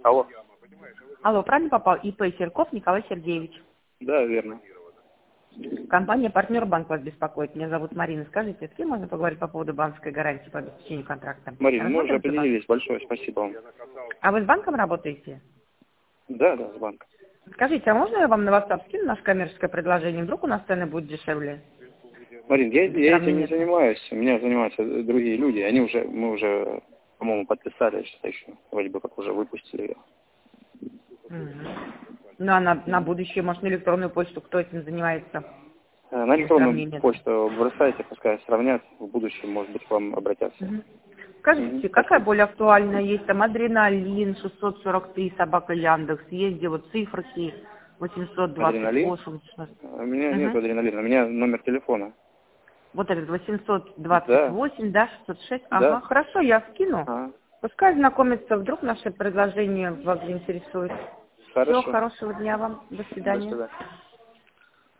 Алло. Алло, правильно попал? ИП Серков Николай Сергеевич. Да, верно. Компания «Партнер Банк» вас беспокоит. Меня зовут Марина. Скажите, с кем можно поговорить по поводу банковской гарантии по обеспечению контракта? Марина, мы уже Рассмотрите определились. Большое спасибо вам. А вы с банком работаете? Да, с банком. Скажите, а можно я вам на WhatsApp скину наше коммерческое предложение? Вдруг у нас цены будут дешевле? Марин, я этим не занимаюсь. У меня занимаются другие люди. Мы уже, по-моему, подписали, что-то еще. Вроде бы как уже выпустили ее. Ну, а на будущее, может, на электронную почту, кто этим занимается? На электронную почту бросайте, пускай сравнят. В будущем, может быть, к вам обратятся. Скажите, какая более актуальная есть? Там адреналин 643, собака Яндекс. Есть где вот циферки 828. У меня нет адреналина, у меня номер телефона. Вот этот 828, да, 606. Ага, хорошо, я скину. Пускай знакомиться, вдруг наше предложение вас заинтересует. Хорошо. Всего хорошего дня вам. До свидания. До свидания.